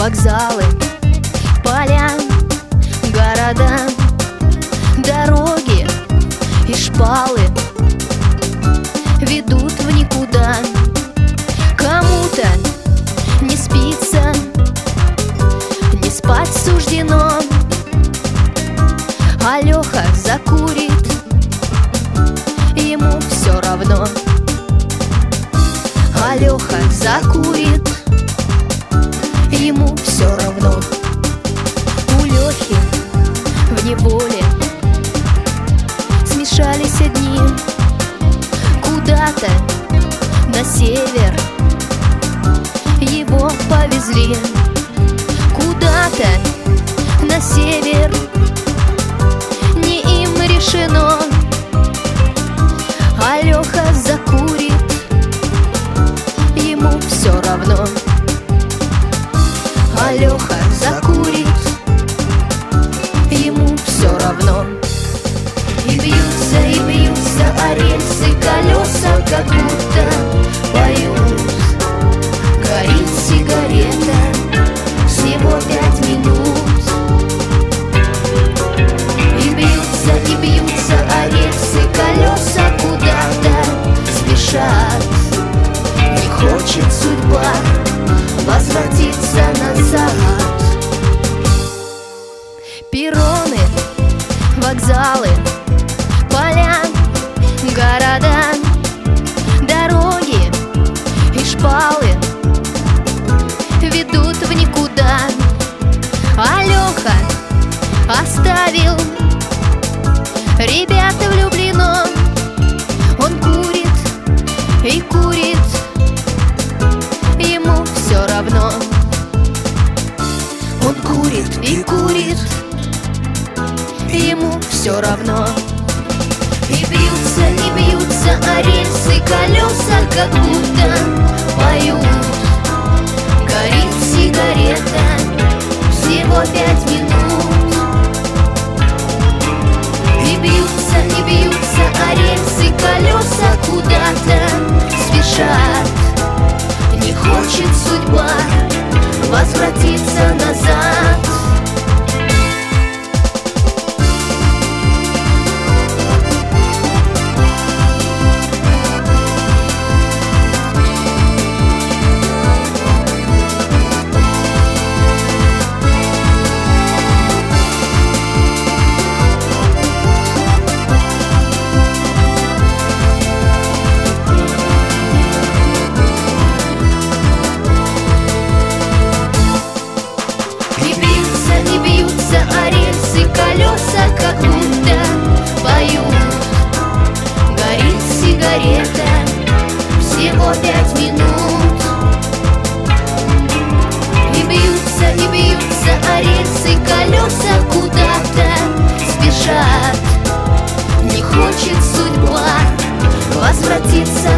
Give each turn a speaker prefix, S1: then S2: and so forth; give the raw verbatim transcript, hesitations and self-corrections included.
S1: вокзалы, поля, города, дороги и шпалы ведут в никуда. Кому-то не спится, не спать суждено, а Леха закурит, ему все равно. А Леха закурит, ему все равно. У Лехи в неволе смешались одни, куда-то на север его повезли. Куда-то на север, не им решено. А Леха закурит, ему все равно. А Леха закурит, ему все равно. И бьются, и бьются о рельсы колеса, как будто поют. Горит сигарета, всего пять минут. И бьются, и бьются о рельсы колеса, куда-то спешат. Не хочет судьба возвратиться назад. Перроны, вокзалы, поля, города, дороги и шпалы ведут в никуда. А Леха оставил, ребята влюблено. Он курит и курит, ему все равно. Он курит и курит, ему все равно. И бьются, и бьются о рельсы колеса, как будто поют. Горит сигарета, всего пять минут. И бьются, и бьются о рельсы колеса, куда-то спешат. Не хочет судьба возвратиться назад. А рельсы колеса, как будто поют. Горит сигарета, всего пять минут. И бьются, и бьются о рельсы колеса, куда-то спешат. Не хочет судьба возвратиться